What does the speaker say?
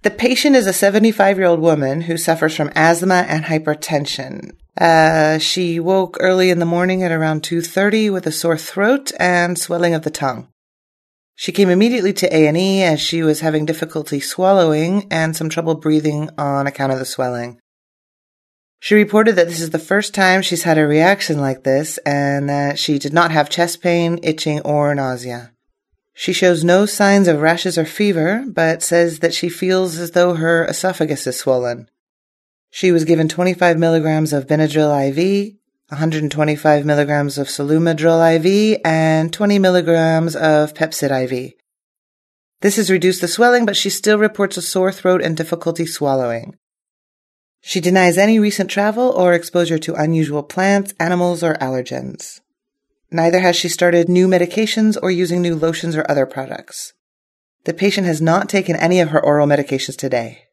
The patient is a 75-year-old woman who suffers from asthma and hypertension. She woke early in the morning at around 2:30 with a sore throat and swelling of the tongue. She came immediately to A&E as she was having difficulty swallowing and some trouble breathing on account of the swelling. She reported that this is the first time she's had a reaction like this and that she did not have chest pain, itching, or nausea. She shows no signs of rashes or fever, but says that she feels as though her esophagus is swollen. She was given 25 milligrams of Benadryl IV, 125 milligrams of Solumadrol IV, and 20 milligrams of Pepcid IV. This has reduced the swelling, but she still reports a sore throat and difficulty swallowing. She denies any recent travel or exposure to unusual plants, animals, or allergens. Neither has she started new medications or using new lotions or other products. The patient has not taken any of her oral medications today.